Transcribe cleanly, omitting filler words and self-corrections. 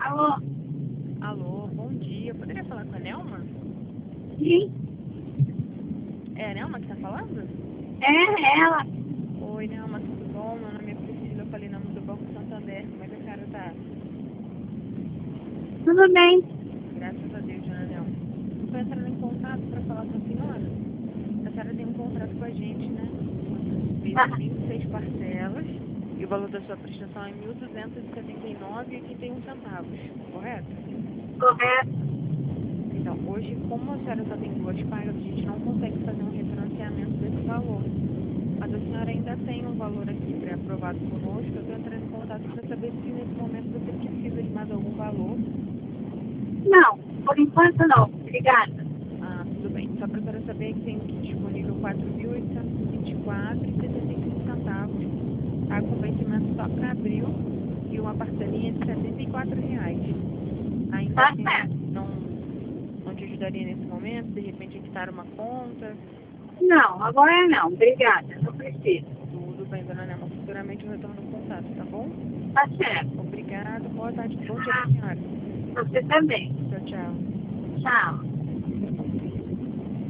Alô? Alô, bom dia. Eu poderia falar com a Nelma? Sim, É a Nelma que tá falando? é ela. Oi, Nelma, tudo bom? Meu nome é Priscila, eu falei nome do Banco Santander. Como é que a senhora tá? Tudo bem? Graças a Deus, dona Nelma. Estou entrando em contato para falar com a senhora. A senhora tem um contrato com a gente, né? Fez Ah, 26 parcelas e o valor da sua prestação é R$ 1.279,81, correto? correto. Então, hoje, como a senhora só tem duas pagas, a gente não consegue fazer um refinanciamento desse valor. Mas a senhora ainda tem um valor aqui pré-aprovado conosco. Eu estou entrando em contato para saber se nesse momento você precisa de mais algum valor. Não, por enquanto não. Obrigada. Ah, tudo bem. Só para a senhora saber que tem aqui disponível R$ 4.824,75, tá? Com vencimento só para abril e uma parcelinha de R$ 74. Ainda Tá assim, certo. não te ajudaria nesse momento? De repente, quitar uma conta? Não, agora não. Obrigada. Não preciso. Tudo bem, dona Nelma. Futuramente eu retorno o contato, tá bom? Tá certo. Obrigada. Boa tarde. Bom dia para a senhora. Você também. Tchau, tchau. Tchau.